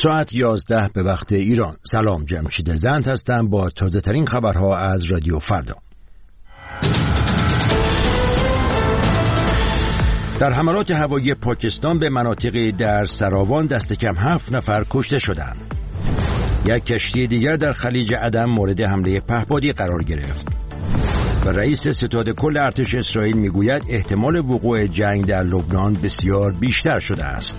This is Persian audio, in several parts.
ساعت 11 به وقت ایران. سلام، جمشید زند هستم با تازه ترین خبرها از رادیو فردا. در حملات هوایی پاکستان به مناطقی در سراوان دست کم 7 نفر کشته شدند. یک کشتی دیگر در خلیج عدن مورد حمله پهپادی قرار گرفت. و رئیس ستاد کل ارتش اسرائیل میگوید احتمال وقوع جنگ در لبنان بسیار بیشتر شده است.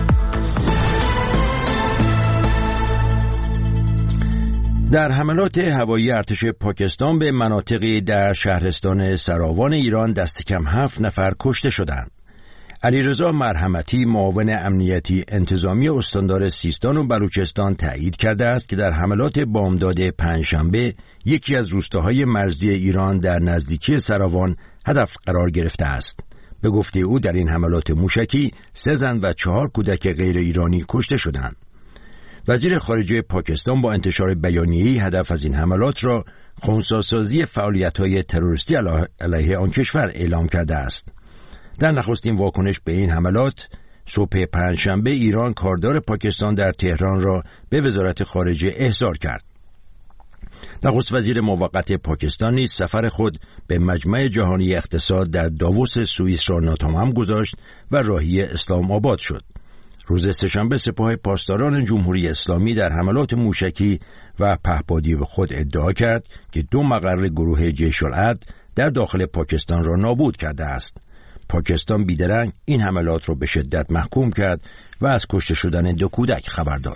در حملات هوایی ارتش پاکستان به مناطقی در شهرستان سراوان ایران دست کم 7 نفر کشته شدند. علیرضا مرحمتی، معاون امنیتی انتظامی استاندار سیستان و بلوچستان تایید کرده است که در حملات بامداد پنجشنبه یکی از روستاهای مرزی ایران در نزدیکی سراوان هدف قرار گرفته است. به گفته او در این حملات موشکی 3 زن و 4 کودک غیر ایرانی کشته شدند. وزیر خارجه پاکستان با انتشار بیانیه‌ای هدف از این حملات را خنثی‌سازی فعالیت‌های تروریستی علیه آن کشور اعلام کرده است. در نخستین واکنش به این حملات، صبح پنجشنبه ایران کاردار پاکستان در تهران را به وزارت خارجه احضار کرد. نخست وزیر موقت پاکستان نیز سفر خود به مجمع جهانی اقتصاد در داووس سوئیس را ناتمام گذاشت و راهی اسلام آباد شد. روز سه‌شنبه سپاه پاسداران جمهوری اسلامی در حملات موشکی و پهپادی به خود ادعا کرد که 2 مقر گروه جیش العدل در داخل پاکستان را نابود کرده است. پاکستان بیدرنگ این حملات را به شدت محکوم کرد و از کشته شدن 2 کودک خبر داد.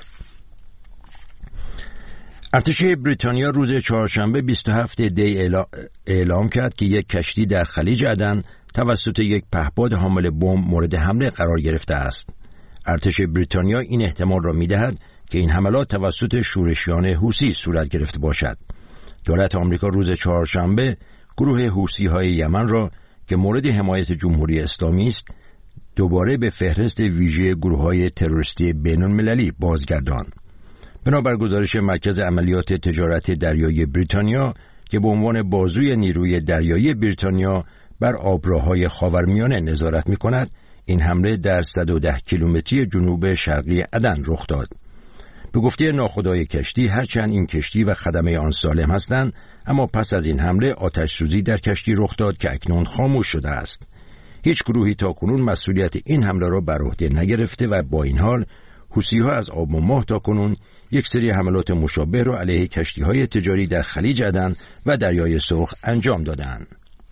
ارتش بریتانیا روز چهارشنبه 27 دی اعلام کرد که یک کشتی در خلیج عدن توسط یک پهپاد حامل بمب مورد حمله قرار گرفته است. ارتش بریتانیا این احتمال را می‌دهد که این حملات توسط شورشیان حوثی صورت گرفته باشد. دولت آمریکا روز چهارشنبه گروه حوثی‌های یمن را که مورد حمایت جمهوری اسلامی است دوباره به فهرست ویژه گروه‌های تروریستی بین‌المللی بازگرداند. بنابر گزارش مرکز عملیات تجارت دریایی بریتانیا که به عنوان بازوی نیروی دریایی بریتانیا بر آبراهای خاورمیانه نظارت می‌کند، این حمله در 110 کیلومتری جنوب شرقی عدن رخ داد. به گفته ناخدای کشتی، هرچند این کشتی و خدمه آن سالم هستند، اما پس از این حمله آتش سوزی در کشتی رخ داد که اکنون خاموش شده است. هیچ گروهی تاکنون مسئولیت این حمله را بر عهده نگرفته و با این حال حوثی‌ها از آب و ماه تاکنون یک سری حملات مشابه را علیه کشتی‌های تجاری در خلیج عدن و دریای سرخ انجام دادند.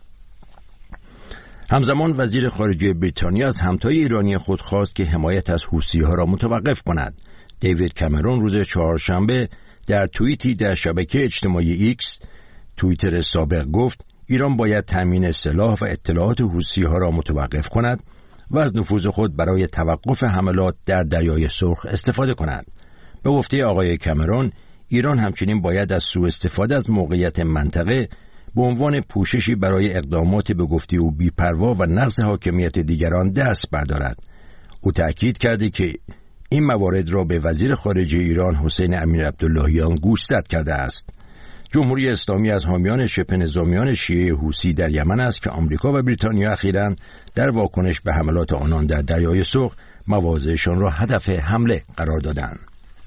همزمان وزیر خارجه بریتانیا از همتای ایرانی خود خواست که حمایت از حوثی‌ها را متوقف کند. دیوید کامرون روز چهارشنبه در توییتی در شبکه اجتماعی ایکس توییتر سابق گفت ایران باید تامین سلاح و اطلاعات حوثی‌ها را متوقف کند و از نفوذ خود برای توقف حملات در دریای سرخ استفاده کند. به گفته آقای کامرون، ایران همچنین باید از سوء استفاده از موقعیت منطقه به عنوان پوششی برای اقدامات به گفته او بی‌پروا و نقض حاکمیت دیگران دست بردارد. او تأکید کرده که این موارد را به وزیر خارجه ایران حسین امیر عبداللهیان گوشزد کرده است. جمهوری اسلامی از حامیان شبه نظامیان شیعه حوثی در یمن است که آمریکا و بریتانیا اخیراً در واکنش به حملات آنان در دریای سرخ مواضعشان را هدف حمله قرار دادند.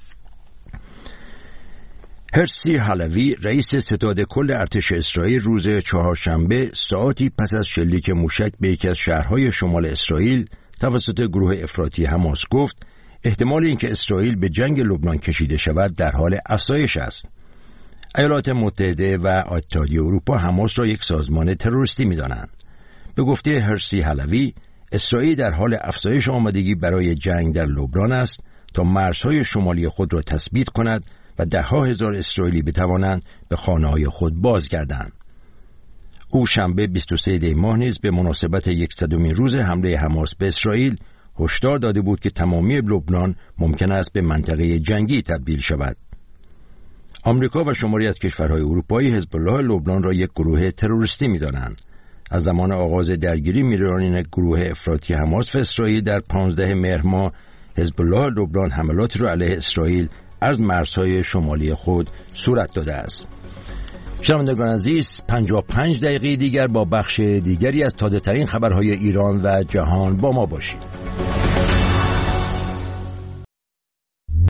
هرسی هالوی، رئیس ستاد کل ارتش اسرائیل، روز چهارشنبه ساعاتی پس از شلیک موشک به یکی از شهرهای شمال اسرائیل توسط گروه افراطی حماس گفت احتمال اینکه اسرائیل به جنگ لبنان کشیده شود در حال افزایش است. ایالات متحده و اتحادیه اروپا حماس را یک سازمان تروریستی می‌دانند. به گفته هرسی هالوی، اسرائیل در حال افزایش آمادگی برای جنگ در لبنان است تا مرزهای شمالی خود را تثبیت کند و 10,000 اسرائیلی بتوانند به خانه‌های خود بازگردند. او شنبه 23 دی ماه نیز به مناسبت 100مین روز حمله حماس به اسرائیل هشدار داده بود که تمامی لبنان ممکن است به منطقه جنگی تبدیل شود. آمریکا و شماری از کشورهای اروپایی حزب الله لبنان را یک گروه تروریستی می‌دانند. از زمان آغاز درگیری میانین گروه افراطی حماس و اسرائیل در 15 مهر ماه، حزب الله لبنان حملات را علیه اسرائیل از مرزهای شمالی خود صورت داده است. شنوندگان عزیز، 55 دقیقه دیگر با بخش دیگری از تازه‌ترین خبرهای ایران و جهان با ما باشید.